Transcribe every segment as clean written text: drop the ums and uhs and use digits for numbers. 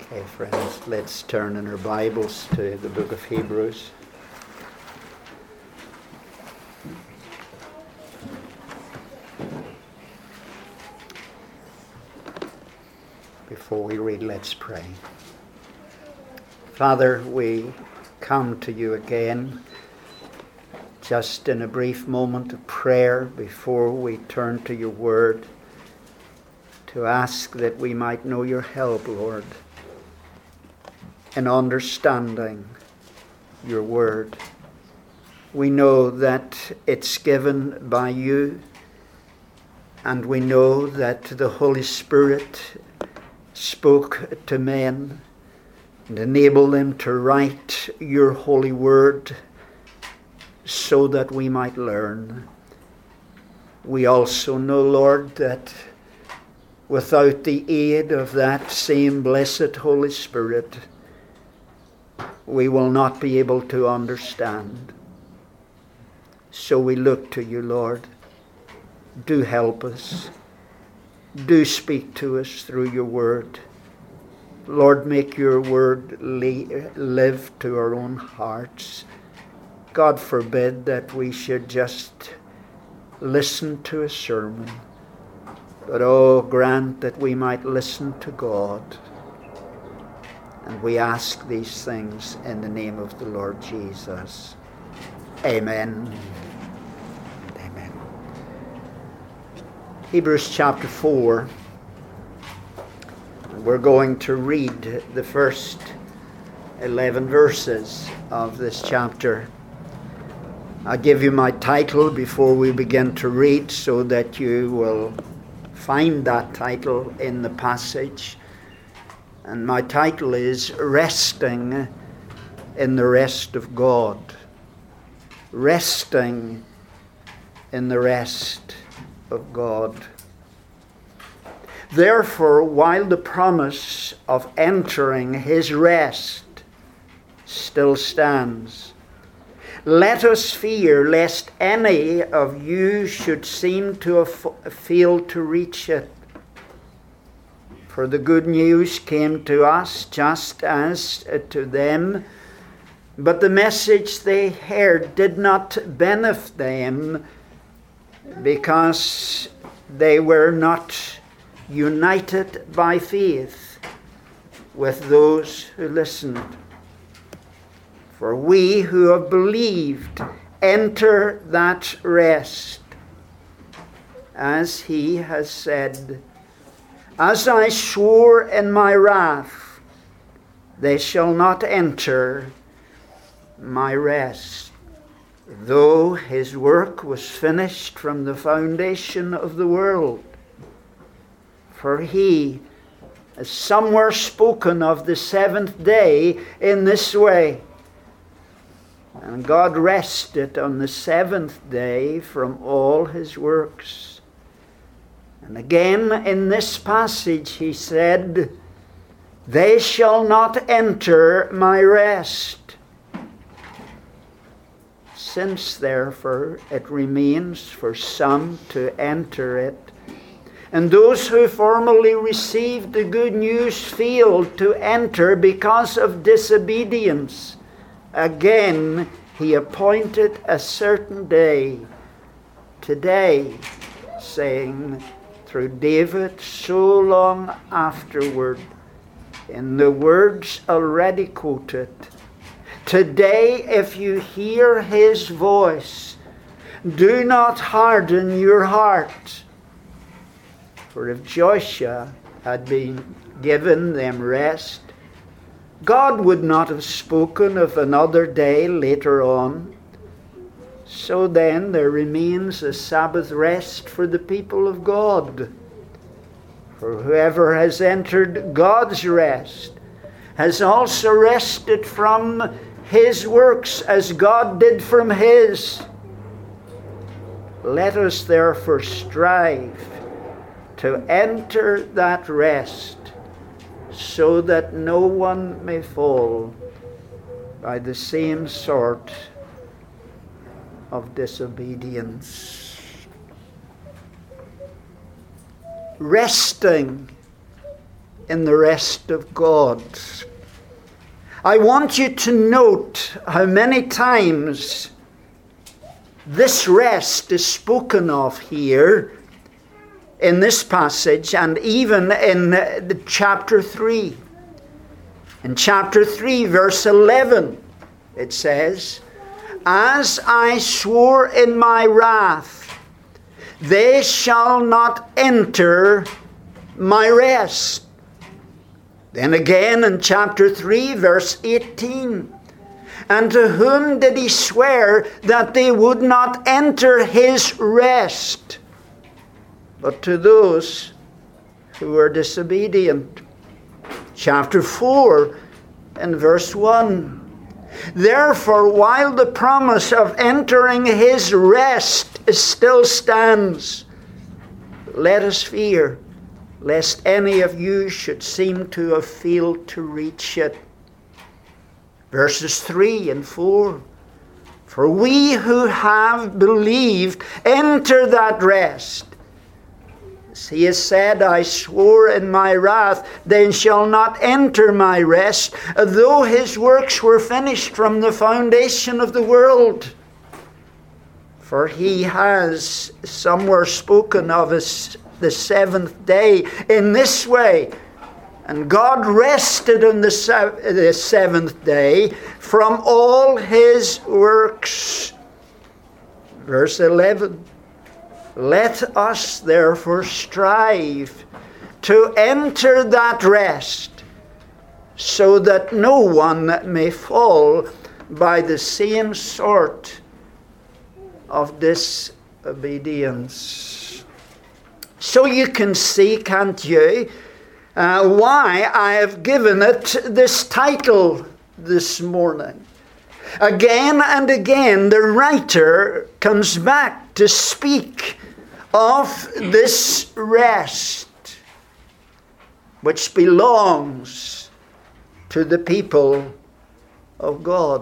Okay, friends, let's turn in our Bibles to the book of Hebrews. Before we read, let's pray. Father, we come to you again, just in a brief moment of prayer before we turn to your word, to ask that we might know your help, Lord, in understanding your word. We know that it's given by you, and we know that the Holy Spirit spoke to men and enabled them to write your holy word so that we might learn. We also know, Lord, that without the aid of that same blessed Holy Spirit, we will not be able to understand. So we look to you, Lord. Do help us. Do speak to us through your word. Lord, make your word live to our own hearts. God forbid that we should just listen to a sermon, but oh, grant that we might listen to God. And we ask these things in the name of the Lord Jesus. Amen. Amen. Hebrews chapter 4. We're going to read the first 11 verses of this chapter. I'll give you my title before we begin to read so that you will find that title in the passage. And my title is Resting in the Rest of God. Resting in the Rest of God. Therefore, while the promise of entering his rest still stands, let us fear lest any of you should seem to fail to reach it. For the good news came to us just as to them, but the message they heard did not benefit them because they were not united by faith with those who listened. For we who have believed enter that rest, as he has said, as I swore in my wrath, they shall not enter my rest. Though his work was finished from the foundation of the world. For he, as somewhere spoken of the seventh day in this way, and God rested on the seventh day from all his works. And again in this passage he said, they shall not enter my rest. Since therefore it remains for some to enter it, and those who formerly received the good news failed to enter because of disobedience, again he appointed a certain day, today, saying, through David so long afterward, in the words already quoted, today if you hear his voice, do not harden your heart. For if Joshua had been given them rest, God would not have spoken of another day later on. So then there remains a Sabbath rest for the people of God. For whoever has entered God's rest has also rested from his works as God did from his. Let us therefore strive to enter that rest, so that no one may fall by the same sort of disobedience. Resting in the rest of God. I want you to note how many times this rest is spoken of here in this passage, and even in the chapter 3. In chapter 3, verse 11, it says, "As I swore in my wrath, they shall not enter my rest." Then again in chapter 3, verse 18, "And to whom did he swear that they would not enter his rest? But to those who were disobedient." Chapter 4 and verse 1, "Therefore, while the promise of entering his rest still stands, let us fear, lest any of you should seem to have failed to reach it." Verses 3 and 4, "For we who have believed enter that rest. He has said, I swore in my wrath, they shall not enter my rest, though his works were finished from the foundation of the world. For he has somewhere spoken of the seventh day in this way, and God rested on the seventh day from all his works." Verse 11, "Let us therefore strive to enter that rest, so that no one may fall by the same sort of disobedience." So you can see, can't you, why I have given it this title this morning. Again and again, the writer comes back to speak of this rest which belongs to the people of God.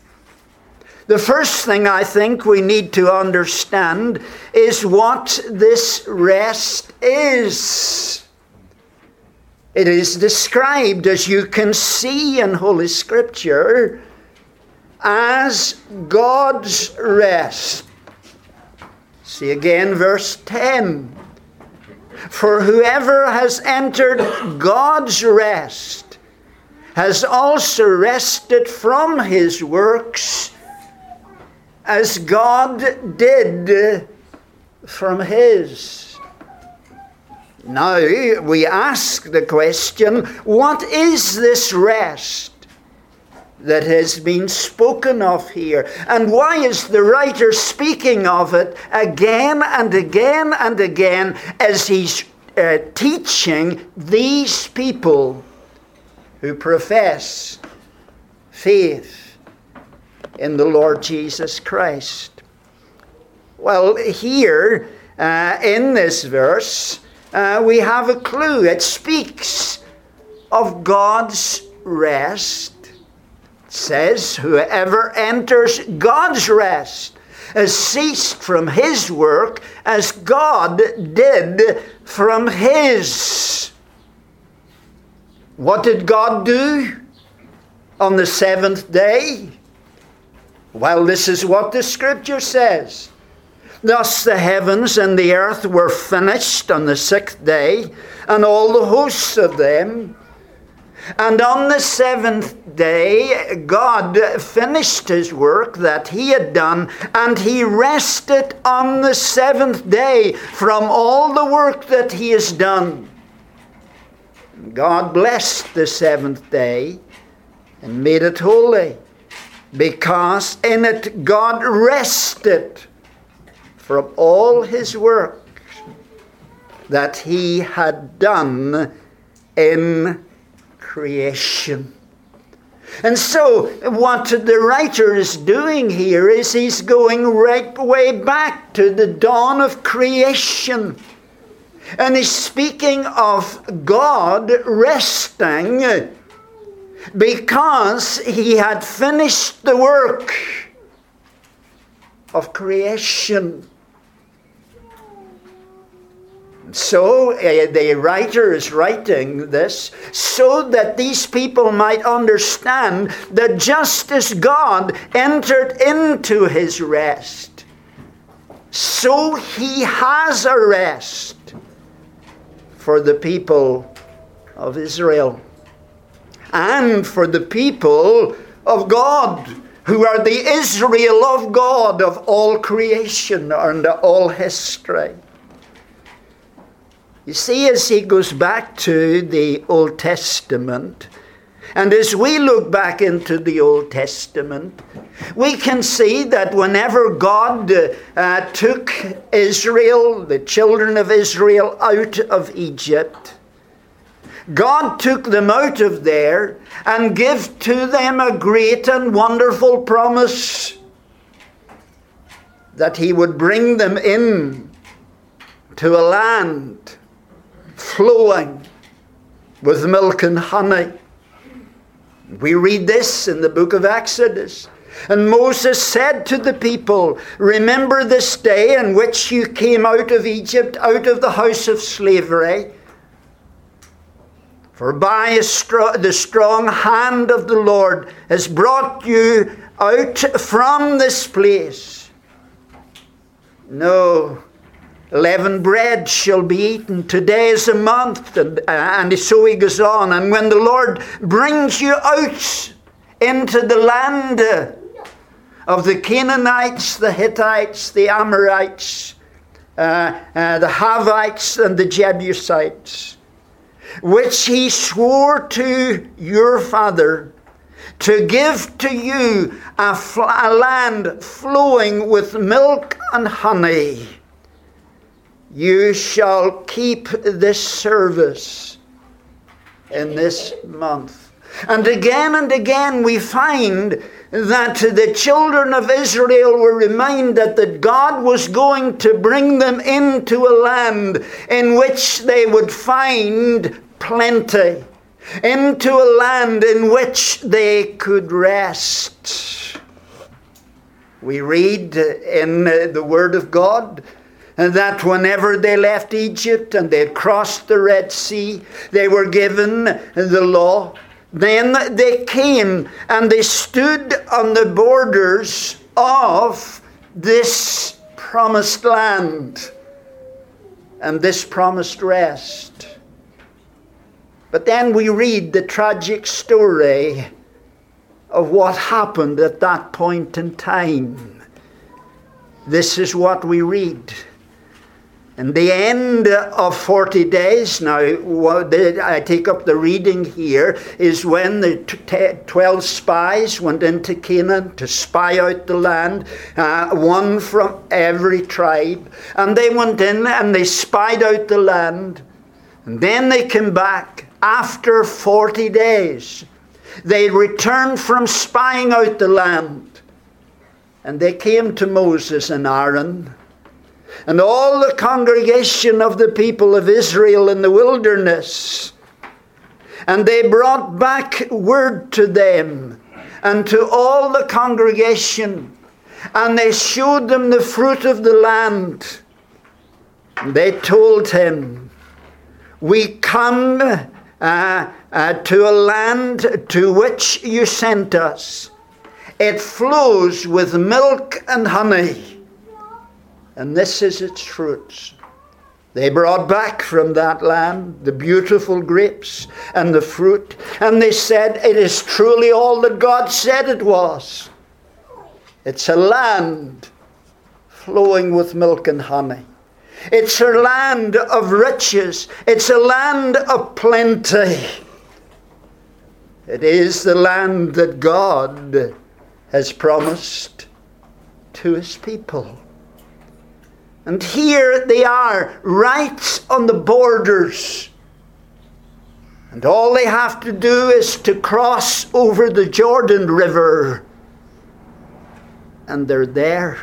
The first thing I think we need to understand is what this rest is. It is described, as you can see in Holy Scripture, as God's rest. See again verse 10. "For whoever has entered God's rest has also rested from his works, as God did from his." Now we ask the question, what is this rest that has been spoken of here? And why is the writer speaking of it again and again and again as he's teaching these people who profess faith in the Lord Jesus Christ? Well, here in this verse, we have a clue. It speaks of God's rest. It says, "Whoever enters God's rest has ceased from his work as God did from his." What did God do on the seventh day? Well, this is what the Scripture says. "Thus the heavens and the earth were finished on the sixth day, and all the hosts of them. And on the seventh day, God finished his work that he had done, and he rested on the seventh day from all the work that he has done. God blessed the seventh day and made it holy, because in it God rested from all his work that he had done in creation." And so what the writer is doing here is he's going right way back to the dawn of creation. And he's speaking of God resting because he had finished the work of creation. So the writer is writing this so that these people might understand that just as God entered into his rest, so he has a rest for the people of Israel and for the people of God, who are the Israel of God of all creation and all history. You see, as he goes back to the Old Testament, and as we look back into the Old Testament, we can see that whenever God took Israel, the children of Israel, out of Egypt, God took them out of there and gave to them a great and wonderful promise that he would bring them in to a land flowing with milk and honey. We read this in the book of Exodus. And Moses said to the people, "Remember this day in which you came out of Egypt, out of the house of slavery. For by the strong hand of the Lord has brought you out from this place. No leavened bread shall be eaten. Today is a month." And so he goes on. "And when the Lord brings you out into the land of the Canaanites, the Hittites, the Amorites, the Havites, and the Jebusites, which he swore to your father to give to you a land flowing with milk and honey, you shall keep this service in this month." And again we find that the children of Israel were reminded that God was going to bring them into a land in which they would find plenty, into a land in which they could rest. We read in the Word of God that whenever they left Egypt and they had crossed the Red Sea, they were given the law. Then they came and they stood on the borders of this promised land and this promised rest. But then we read the tragic story of what happened at that point in time. This is what we read. In the end of 40 days, now I take up the reading here, is when the 12 spies went into Canaan to spy out the land, one from every tribe. And they went in and they spied out the land. And then they came back after 40 days. They returned from spying out the land. And they came to Moses and Aaron and all the congregation of the people of Israel in the wilderness. And they brought back word to them and to all the congregation. And they showed them the fruit of the land. And they told him, "We come to a land to which you sent us. It flows with milk and honey. And this is its fruits." They brought back from that land the beautiful grapes and the fruit. And they said, "It is truly all that God said it was. It's a land flowing with milk and honey. It's a land of riches. It's a land of plenty. It is the land that God has promised to his people." And here they are, right on the borders. And all they have to do is to cross over the Jordan River. And they're there.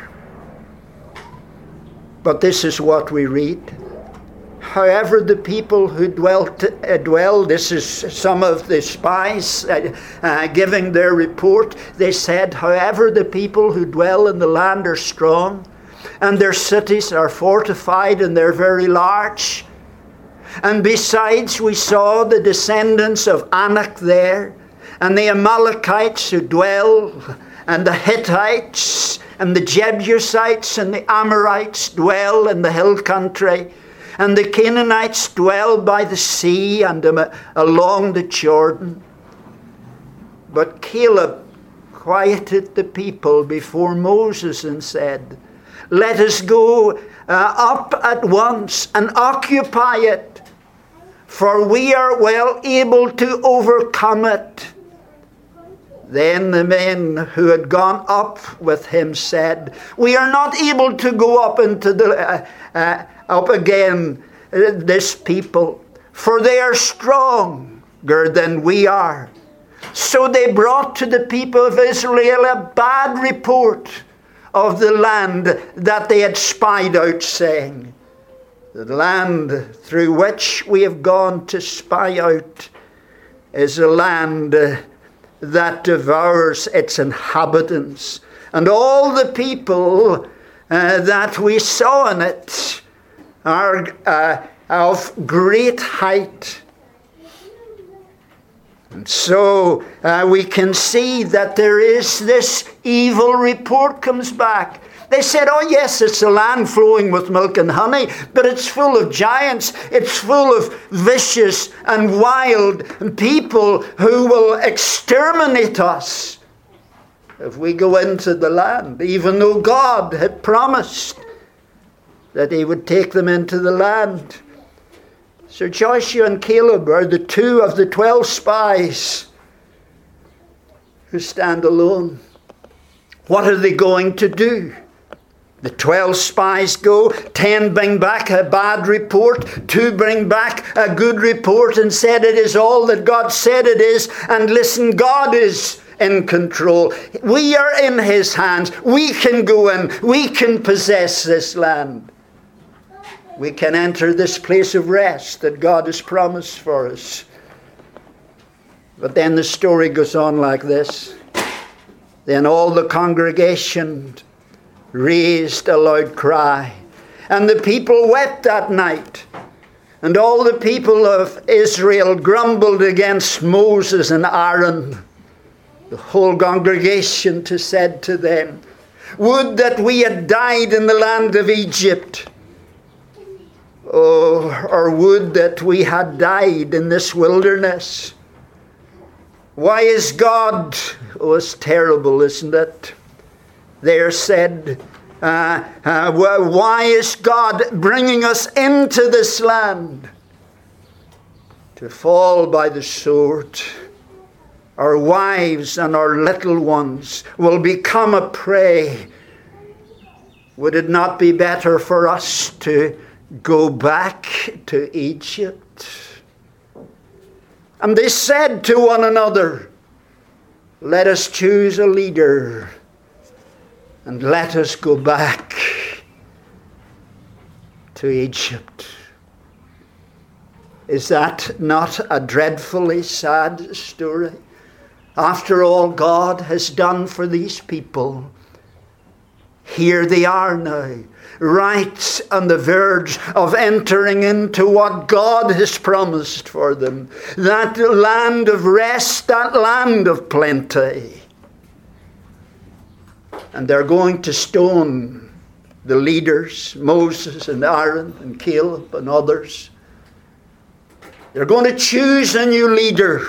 But this is what we read. However, the people who dwell, this is some of the spies giving their report. They said, "However, the people who dwell in the land are strong, and their cities are fortified, and they're very large. And besides, we saw the descendants of Anak there, and the Amalekites who dwell, and the Hittites, and the Jebusites, and the Amorites dwell in the hill country, and the Canaanites dwell by the sea and along the Jordan. But Caleb quieted the people before Moses and said, let us go up at once and occupy it, for we are well able to overcome it. Then the men who had gone up with him said, we are not able to go up into the up again, this people, for they are stronger than we are. So they brought to the people of Israel a bad report of the land that they had spied out, saying, the land through which we have gone to spy out is a land that devours its inhabitants, and all the people that we saw in it are of great height. And so we can see that there is this evil report comes back. They said, oh yes, it's a land flowing with milk and honey, but it's full of giants. It's full of vicious and wild people who will exterminate us if we go into the land, even though God had promised that he would take them into the land. So Joshua and Caleb are the two of the 12 spies who stand alone. What are they going to do? The 12 spies go, 10 bring back a bad report, 2 bring back a good report and said it is all that God said it is. And listen, God is in control. We are in his hands. We can go in. We can possess this land. We can enter this place of rest that God has promised for us. But then the story goes on like this. Then all the congregation raised a loud cry, and the people wept that night. And all the people of Israel grumbled against Moses and Aaron. The whole congregation said to them, would that we had died in the land of Egypt. Oh, or would that we had died in this wilderness. Why is God, oh, it's terrible, isn't it? They said, why is God bringing us into this land to fall by the sword? Our wives and our little ones will become a prey. Would it not be better for us to go back to Egypt? And they said to one another, let us choose a leader and let us go back to Egypt. Is that not a dreadfully sad story? After all God has done for these people, here they are now, right on the verge of entering into what God has promised for them. That land of rest, that land of plenty. And they're going to stone the leaders, Moses and Aaron and Caleb and others. They're going to choose a new leader.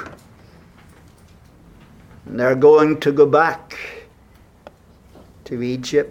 And they're going to go back to Egypt.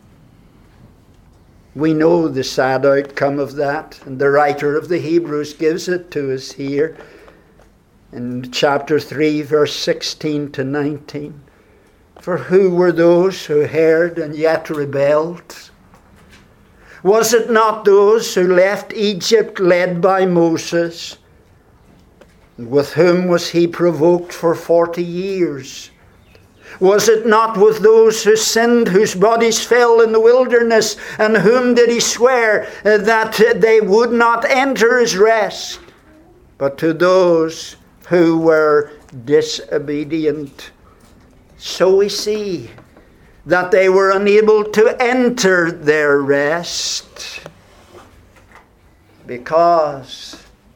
We know the sad outcome of that, and the writer of the Hebrews gives it to us here in chapter 3, verse 16 to 19. For who were those who heard and yet rebelled? Was it not those who left Egypt led by Moses? With whom was he provoked for 40 years? Was it not with those who sinned, whose bodies fell in the wilderness, and whom did he swear that they would not enter his rest? But to those who were disobedient. So we see that they were unable to enter their rest because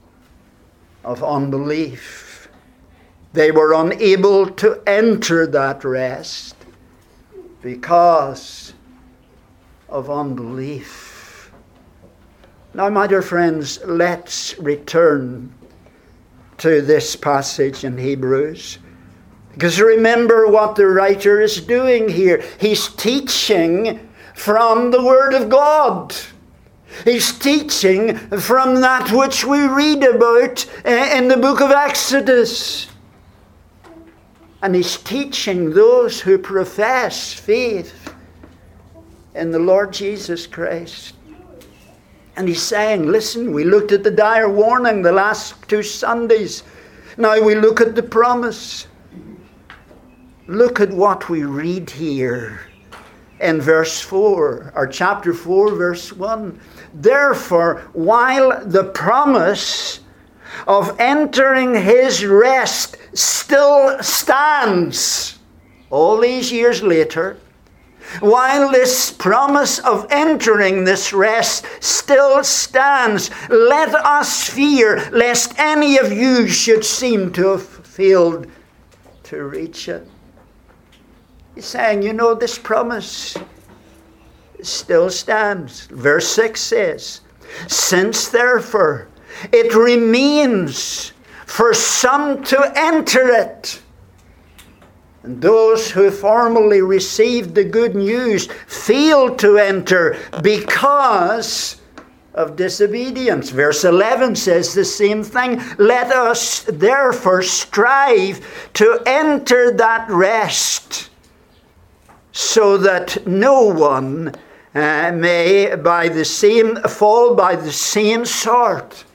of unbelief. They were unable to enter that rest because of unbelief. Now, my dear friends, let's return to this passage in Hebrews. Because remember what the writer is doing here. He's teaching from the Word of God. He's teaching from that which we read about in the book of Exodus. And he's teaching those who profess faith in the Lord Jesus Christ. And he's saying, listen, we looked at the dire warning the last 2 Sundays. Now we look at the promise. Look at what we read here in verse 4, or chapter 4, verse 1. Therefore, while the promise of entering his rest still stands, all these years later, while this promise of entering this rest still stands, let us fear lest any of you should seem to have failed to reach it. He's saying, this promise still stands. Verse 6 says, since therefore it remains for some to enter it, and those who formerly received the good news failed to enter because of disobedience. Verse 11 says the same thing. Let us therefore strive to enter that rest, so that no one may fall by the same sort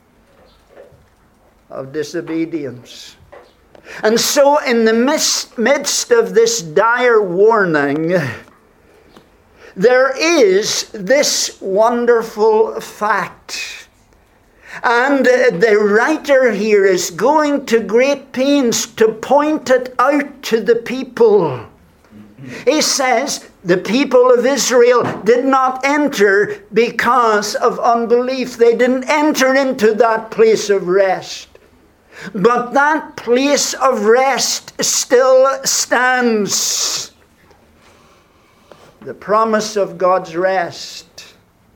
of disobedience. And so in the midst of this dire warning, there is this wonderful fact. And the writer here is going to great pains to point it out to the people. He says the people of Israel did not enter because of unbelief. They didn't enter into that place of rest. But that place of rest still stands. The promise of God's rest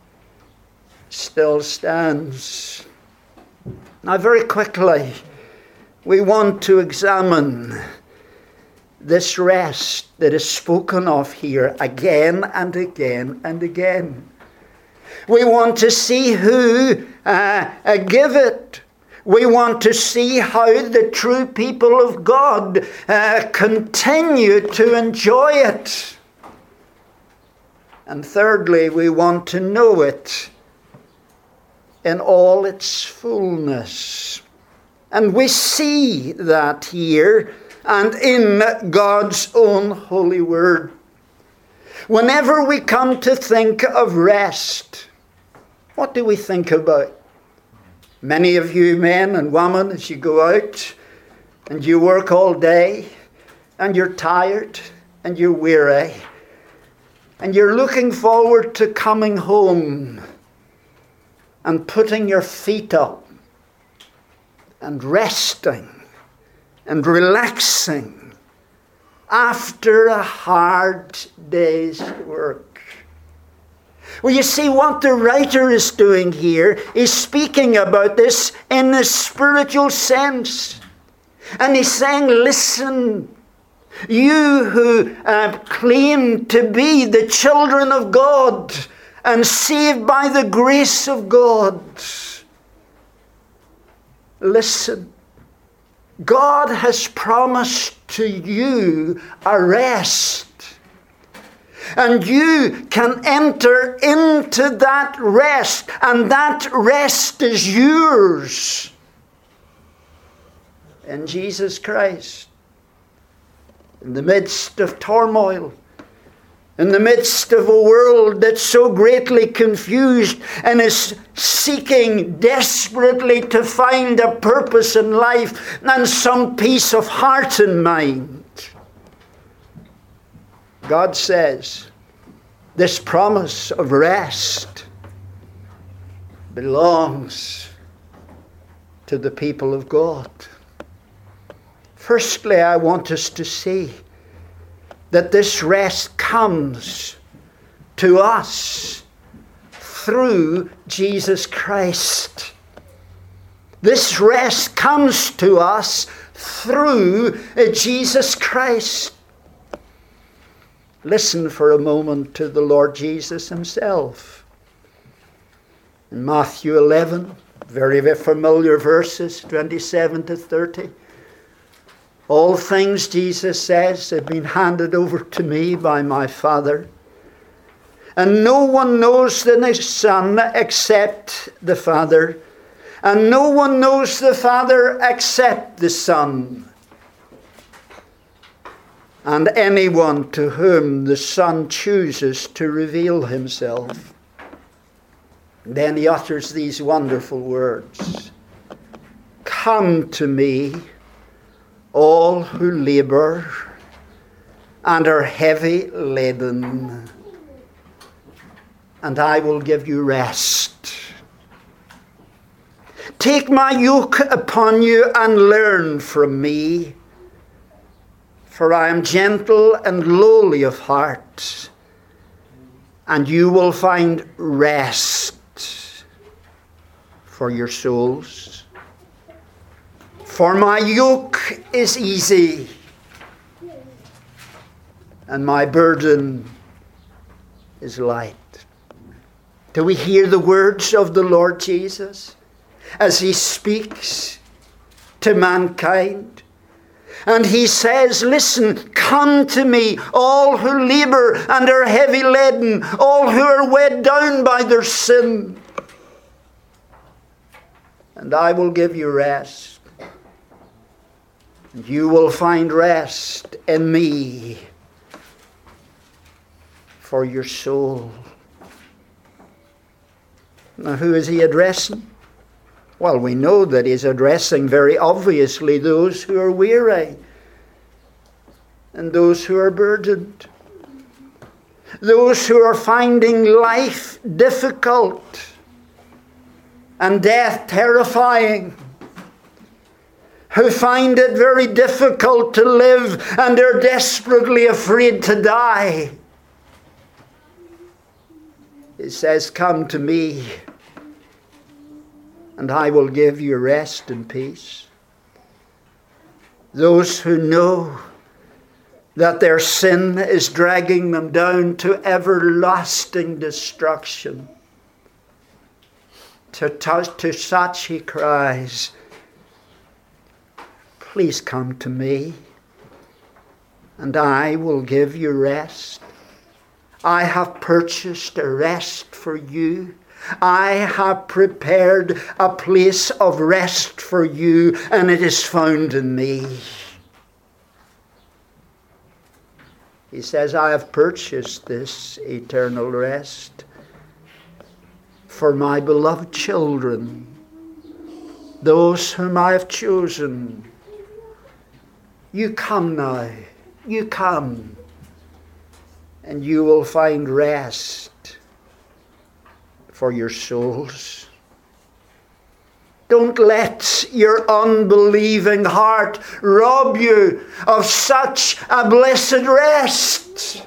still stands. Now, very quickly, we want to examine this rest that is spoken of here again and again and again. We want to see who give it. We want to see how the true people of God continue to enjoy it. And thirdly, we want to know it in all its fullness. And we see that here and in God's own holy word. Whenever we come to think of rest, what do we think about? Many of you men and women, as you go out and you work all day and you're tired and you're weary and you're looking forward to coming home and putting your feet up and resting and relaxing after a hard day's work. Well, you see, what the writer is doing here is speaking about this in a spiritual sense. And he's saying, listen, you who claim to be the children of God and saved by the grace of God, listen. God has promised to you a rest. And you can enter into that rest. And that rest is yours in Jesus Christ. In the midst of turmoil, in the midst of a world that's so greatly confused and is seeking desperately to find a purpose in life and some peace of heart and mind, God says this promise of rest belongs to the people of God. Firstly, I want us to see that this rest comes to us through Jesus Christ. This rest comes to us through Jesus Christ. Listen for a moment to the Lord Jesus himself. In Matthew 11, very, very familiar verses, 27 to 30. All things, Jesus says, have been handed over to me by my Father. And no one knows the Son except the Father. And no one knows the Father except the Son. And anyone to whom the Son chooses to reveal himself. Then he utters these wonderful words. Come to me, all who labor and are heavy laden, and I will give you rest. Take my yoke upon you and learn from me, for I am gentle and lowly of heart, and you will find rest for your souls. For my yoke is easy, and my burden is light. Do we hear the words of the Lord Jesus as he speaks to mankind? And he says, listen, come to me, all who labor and are heavy laden, all who are weighed down by their sin, and I will give you rest. And you will find rest in me for your soul. Now, who is he addressing? Well, we know that he's addressing very obviously those who are weary and those who are burdened. Those who are finding life difficult and death terrifying. Who find it very difficult to live and are desperately afraid to die. It says, come to me, and I will give you rest and peace. Those who know that their sin is dragging them down to everlasting destruction. To such he cries, please come to me, and I will give you rest. I have purchased a rest for you. I have prepared a place of rest for you, and it is found in me. He says, I have purchased this eternal rest for my beloved children, those whom I have chosen. You come now, you come, and you will find rest for your souls. Don't let your unbelieving heart rob you of such a blessed rest.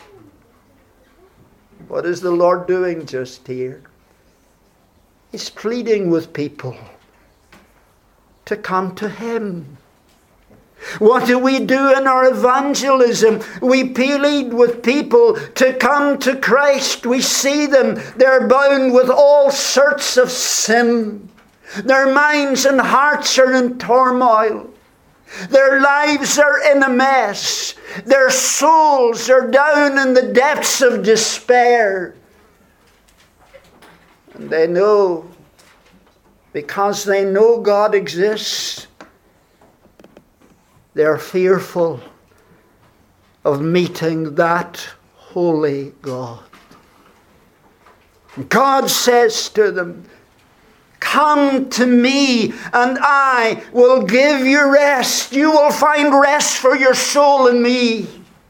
What is the Lord doing just here? He's pleading with people to come to him. What do we do in our evangelism? We plead with people to come to Christ. We see them, they're bound with all sorts of sin. Their minds and hearts are in turmoil. Their lives are in a mess. Their souls are down in the depths of despair. And they know, because they know God exists, they're fearful of meeting that holy God. God says to them, come to me and I will give you rest. You will find rest for your soul in me.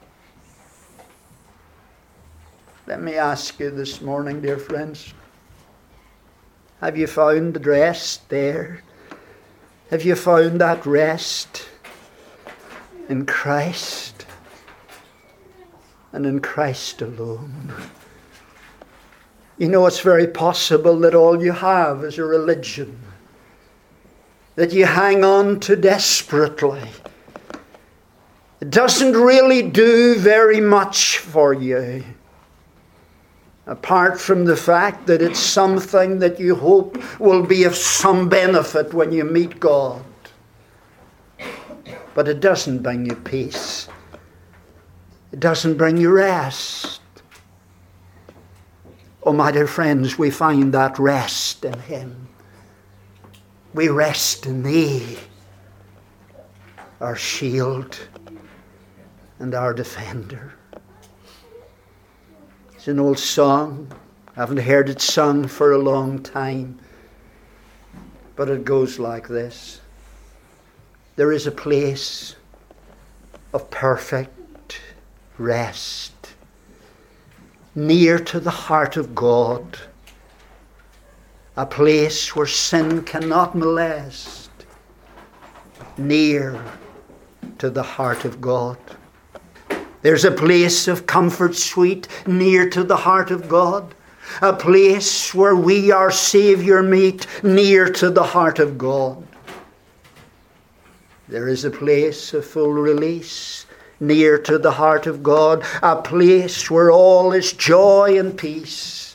Let me ask you this morning, dear friends, have you found rest there Have you found that rest in Christ and in Christ alone? You know, it's very possible that all you have is a religion that you hang on to desperately. It doesn't really do very much for you, apart from the fact that it's something that you hope will be of some benefit when you meet God. But it doesn't bring you peace. It doesn't bring you rest. Oh, my dear friends, we find that rest in Him. We rest in Thee, our shield and our defender. It's an old song. I haven't heard it sung for a long time. But it goes like this. There is a place of perfect rest near to the heart of God. A place where sin cannot molest. Near to the heart of God. There's a place of comfort sweet near to the heart of God. A place where we, our Saviour, meet near to the heart of God. There is a place of full release near to the heart of God. A place where all is joy and peace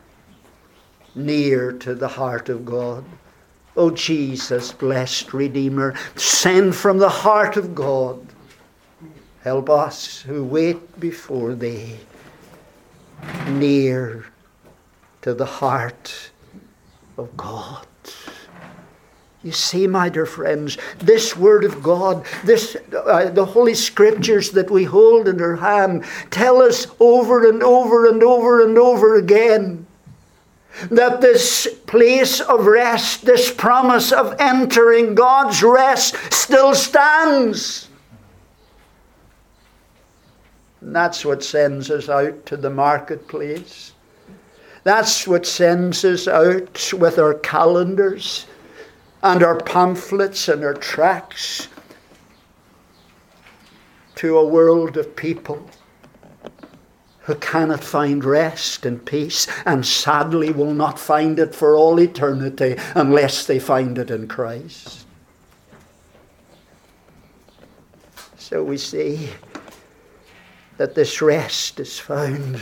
near to the heart of God. O Jesus, blessed Redeemer, send from the heart of God. Help us who wait before Thee near to the heart of God. You see, my dear friends, this Word of God, the Holy Scriptures that we hold in our hand, tell us over and over and over and over again that this place of rest, this promise of entering God's rest still stands. And that's what sends us out to the marketplace. That's what sends us out with our calendars and our pamphlets and our tracts to a world of people who cannot find rest and peace, and sadly will not find it for all eternity unless they find it in Christ. So we see that this rest is found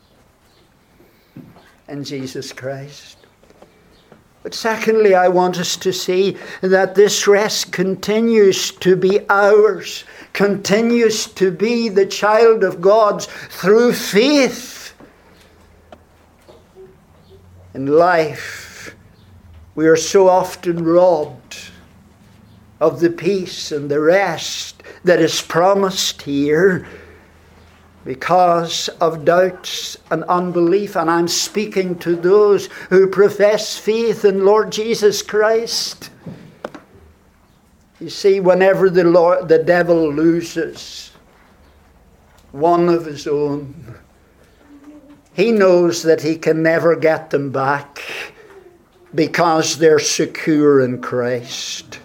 in Jesus Christ. But secondly, I want us to see that this rest continues to be ours, continues to be the child of God's through faith. In life, we are so often robbed of the peace and the rest that is promised here because of doubts and unbelief. And I'm speaking to those who profess faith in Lord Jesus Christ. You see, whenever the devil loses one of his own, he knows that he can never get them back because they're secure in Christ.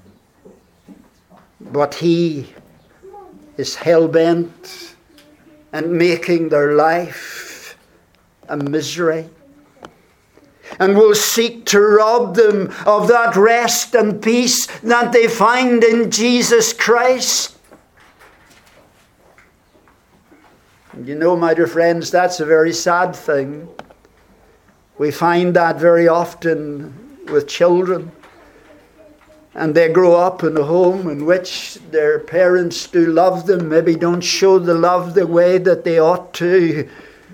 But he is hell-bent and making their life a misery, and will seek to rob them of that rest and peace that they find in Jesus Christ. And you know, my dear friends, that's a very sad thing. We find that very often with children. And they grow up in a home in which their parents do love them, maybe don't show the love the way that they ought to.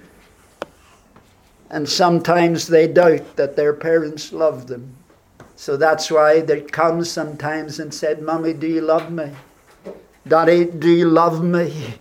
And sometimes they doubt that their parents love them. So that's why they come sometimes and said, "Mommy, do you love me? Daddy, do you love me?"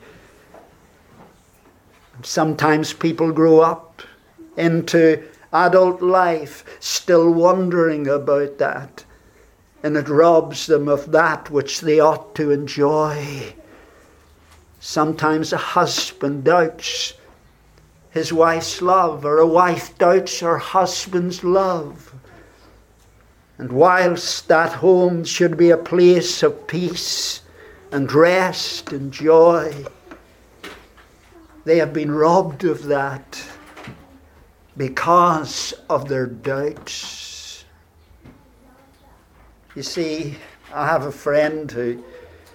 Sometimes people grow up into adult life still wondering about that. And it robs them of that which they ought to enjoy. Sometimes a husband doubts his wife's love, or a wife doubts her husband's love. And whilst that home should be a place of peace and rest and joy, they have been robbed of that because of their doubts. You see, I have a friend who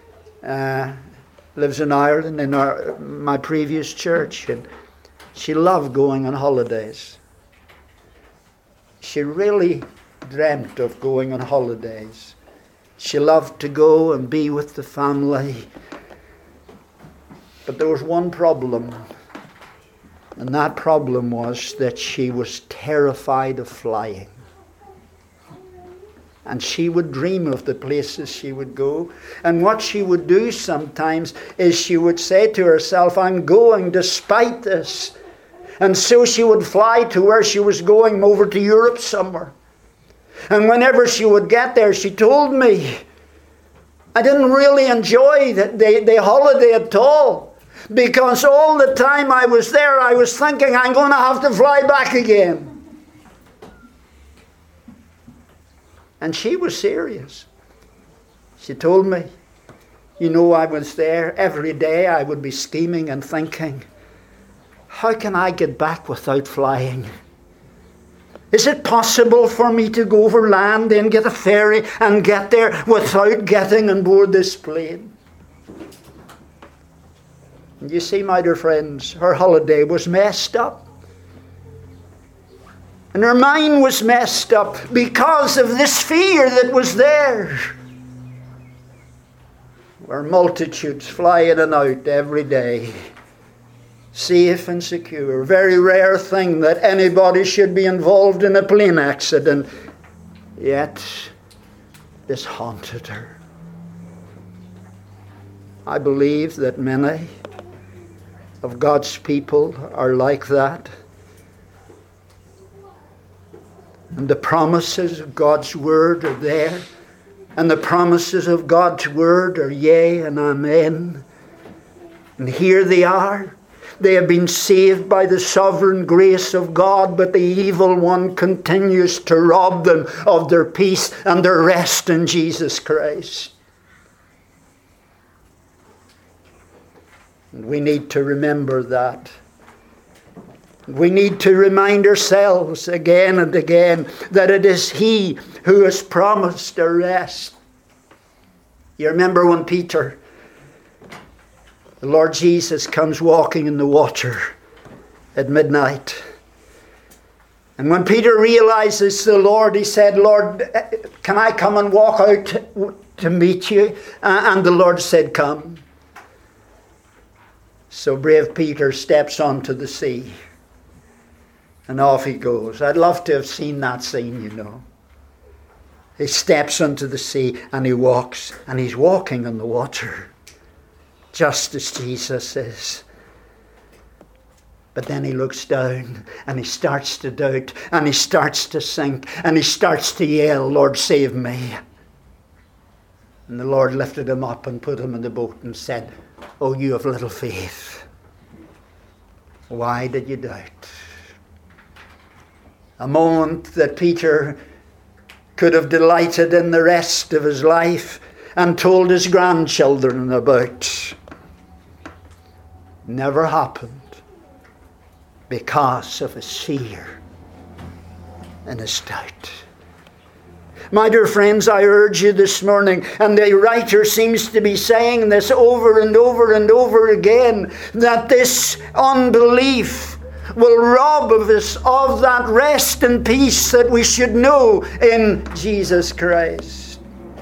lives in Ireland in my previous church, and she loved going on holidays. She really dreamt of going on holidays. She loved to go and be with the family. But there was one problem, and that problem was that she was terrified of flying. And she would dream of the places she would go. And what she would do sometimes is she would say to herself, I'm going despite this. And so she would fly to where she was going, over to Europe somewhere. And whenever she would get there, she told me, I didn't really enjoy the holiday at all. Because all the time I was there, I was thinking, I'm going to have to fly back again. And she was serious. She told me, I was there every day. I would be scheming and thinking, how can I get back without flying? Is it possible for me to go over land and get a ferry and get there without getting on board this plane? And you see, my dear friends, her holiday was messed up. And her mind was messed up because of this fear that was there. Where multitudes fly in and out every day, safe and secure. Very rare thing that anybody should be involved in a plane accident. Yet, this haunted her. I believe that many of God's people are like that. And the promises of God's word are there. And the promises of God's word are yea and amen. And here they are. They have been saved by the sovereign grace of God, but the evil one continues to rob them of their peace and their rest in Jesus Christ. And we need to remember that. We need to remind ourselves again and again that it is He who has promised a rest. You remember when Peter, the Lord Jesus, comes walking in the water at midnight. And when Peter realizes the Lord, he said, Lord, can I come and walk out to meet you? And the Lord said, come. So brave Peter steps onto the sea. And off he goes. I'd love to have seen that scene, He steps onto the sea and he walks. And he's walking on the water. Just as Jesus is. But then he looks down and he starts to doubt. And he starts to sink. And he starts to yell, Lord, save me. And the Lord lifted him up and put him in the boat and said, oh, you have little faith. Why did you doubt? A moment that Peter could have delighted in the rest of his life and told his grandchildren about. Never happened because of his fear and his doubt. My dear friends, I urge you this morning, and the writer seems to be saying this over and over and over again, that this unbelief will rob us of that rest and peace that we should know in Jesus Christ.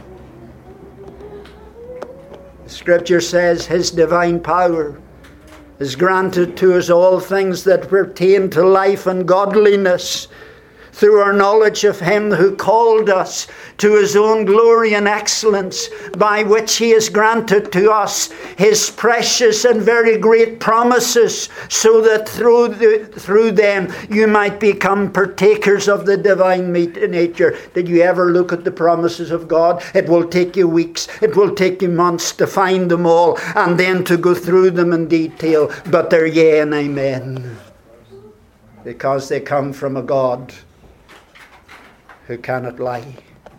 The Scripture says His divine power is granted to us all things that pertain to life and godliness, through our knowledge of Him who called us to His own glory and excellence, by which He has granted to us His precious and very great promises, so that through them you might become partakers of the divine nature. Did you ever look at the promises of God? It will take you weeks, it will take you months to find them all, and then to go through them in detail. But they're yea and amen, because they come from a God who cannot lie.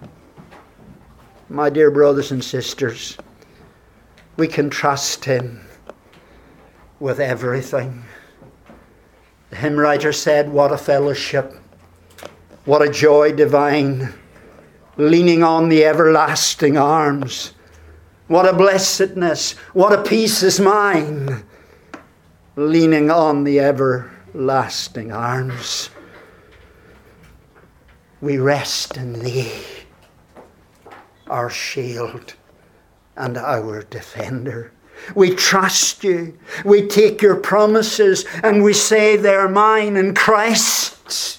My dear brothers and sisters, we can trust Him with everything. The hymn writer said, what a fellowship, what a joy divine, leaning on the everlasting arms. What a blessedness, what a peace is mine, leaning on the everlasting arms. We rest in Thee, our shield and our defender. We trust You. We take Your promises and we say they're mine in Christ.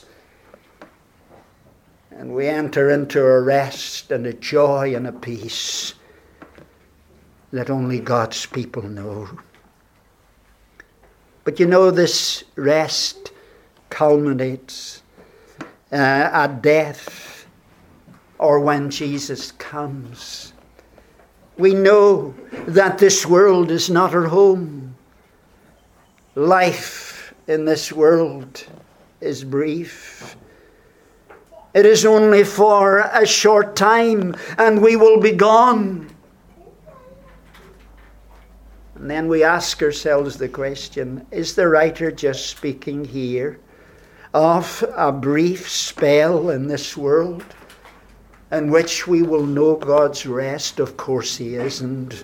And we enter into a rest and a joy and a peace that only God's people know. But you know, this rest culminates at death or when Jesus comes. We know that this world is not our home. Life in this world is brief. It is only for a short time, and we will be gone. And then we ask ourselves the question, is the writer just speaking here of a brief spell in this world in which we will know God's rest? Of course He isn't.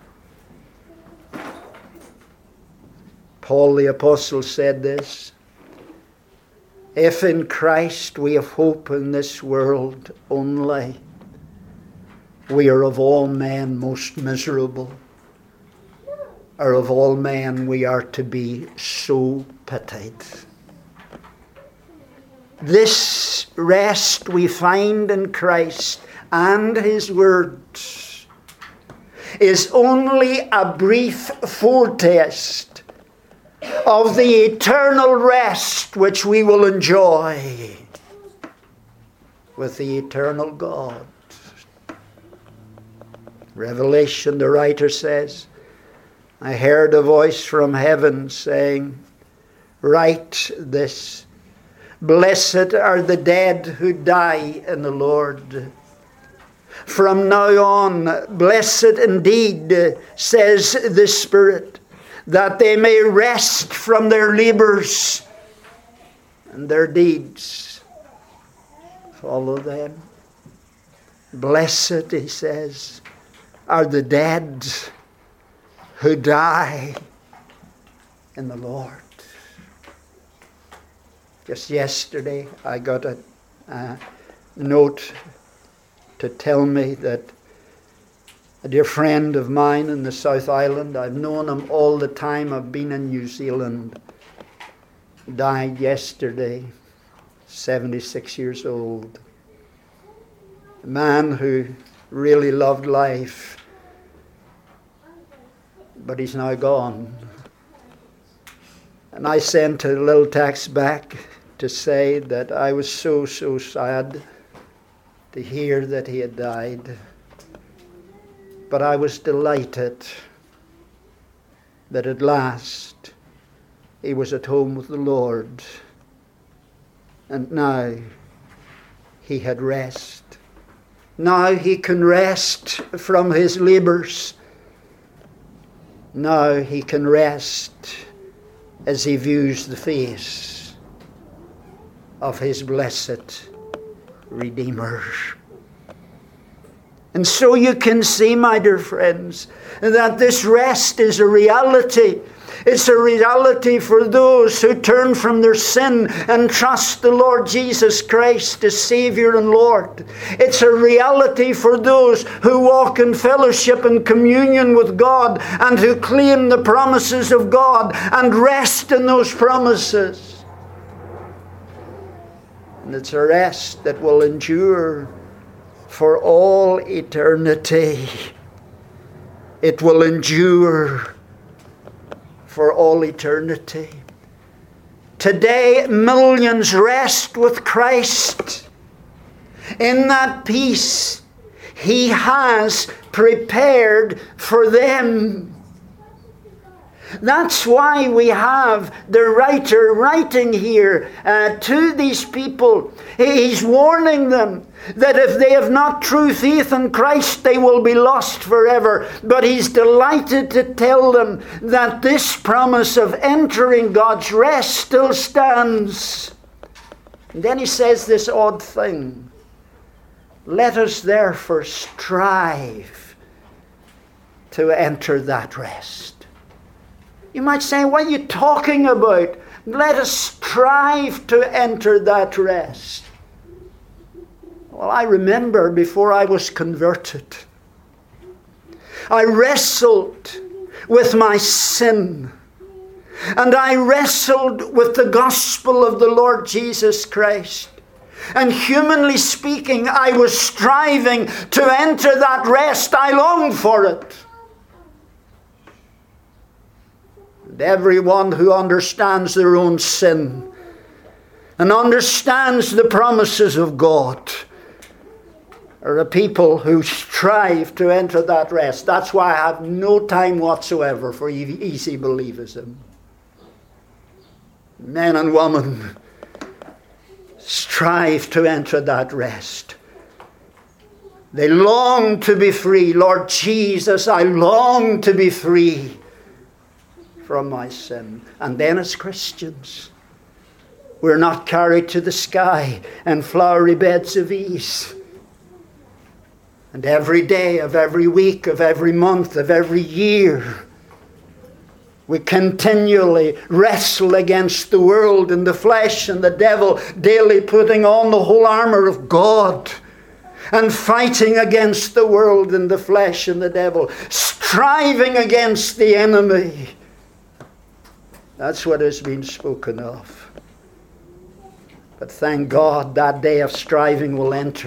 Paul the Apostle said this, if in Christ we have hope in this world only, we are of all men most miserable, or of all men we are to be so pitied. This rest we find in Christ and His Word is only a brief foretaste of the eternal rest which we will enjoy with the eternal God. Revelation, the writer says, I heard a voice from heaven saying, write this, blessed are the dead who die in the Lord. From now on, blessed indeed, says the Spirit, that they may rest from their labors and their deeds follow them. Blessed, he says, are the dead who die in the Lord. Just yesterday I got a note to tell me that a dear friend of mine in the South Island, I've known him all the time I've been in New Zealand, died yesterday, 76 years old. A man who really loved life, but he's now gone. And I sent a little text back to say that I was so sad to hear that he had died. But I was delighted that at last he was at home with the Lord. And now he had rest. Now he can rest from his labors. Now he can rest as he views the face of his blessed Redeemer. And so you can see, my dear friends, that this rest is a reality. It's a reality for those who turn from their sin and trust the Lord Jesus Christ as Savior and Lord. It's a reality for those who walk in fellowship and communion with God and who claim the promises of God and rest in those promises. And it's a rest that will endure for all eternity. It will endure for all eternity. Today, millions rest with Christ in that peace He has prepared for them. That's why we have the writer writing here to these people. He's warning them that if they have not true faith in Christ, they will be lost forever. But he's delighted to tell them that this promise of entering God's rest still stands. And then he says this odd thing. Let us therefore strive to enter that rest. You might say, what are you talking about? Let us strive to enter that rest. Well, I remember before I was converted, I wrestled with my sin. And I wrestled with the gospel of the Lord Jesus Christ. And humanly speaking, I was striving to enter that rest. I longed for it. And everyone who understands their own sin and understands the promises of God are a people who strive to enter that rest. That's why I have no time whatsoever for easy believism. Men and women strive to enter that rest. They long to be free. Lord Jesus, I long to be free from my sin. And then as Christians, we're not carried to the sky in flowery beds of ease. And every day of every week, of every month, of every year, we continually wrestle against the world and the flesh and the devil, daily putting on the whole armour of God and fighting against the world and the flesh and the devil, striving against the enemy. That's what has been spoken of. But thank God that day of striving will end.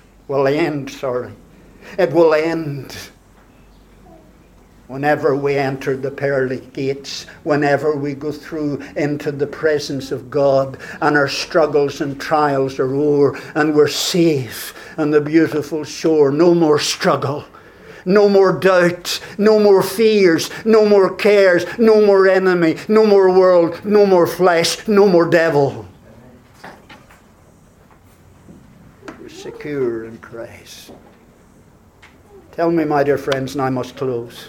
It will end. Whenever we enter the pearly gates, whenever we go through into the presence of God and our struggles and trials are over and we're safe on the beautiful shore, no more struggle, no more doubt, no more fears, no more cares, no more enemy, no more world, no more flesh, no more devil. We're secure in Christ. Tell me, my dear friends, and I must close.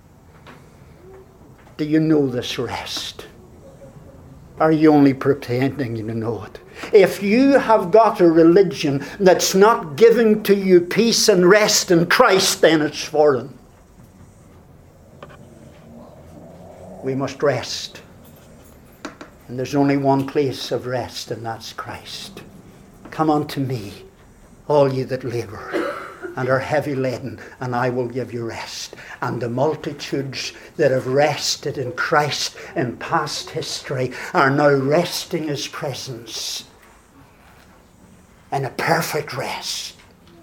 Do you know this rest? Are you only pretending you know it? If you have got a religion that's not giving to you peace and rest in Christ, then it's foreign. We must rest. And there's only one place of rest, and that's Christ. Come unto me, all ye that labour and are heavy laden, and I will give you rest. And the multitudes that have rested in Christ in past history are now resting His presence in a perfect rest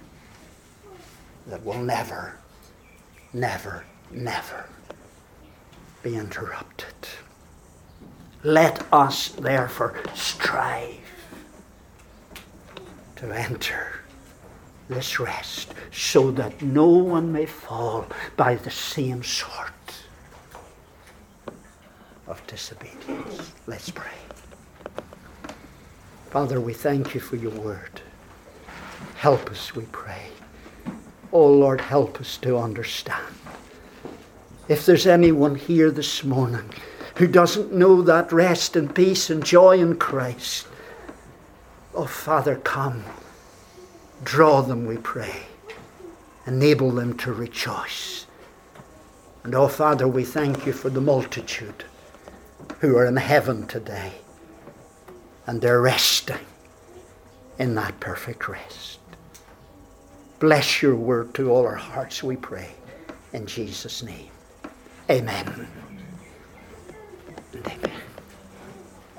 that will never, never, never be interrupted. Let us therefore strive to enter this rest, so that no one may fall by the same sort of disobedience. Let's pray. Father, we thank you for your word. Help us, we pray. Oh Lord, help us to understand. If there's anyone here this morning who doesn't know that rest and peace and joy in Christ, oh Father, come. Draw them, we pray. Enable them to rejoice. And oh Father, we thank you for the multitude who are in heaven today. And they're resting in that perfect rest. Bless your word to all our hearts, we pray. In Jesus' name. Amen. And amen.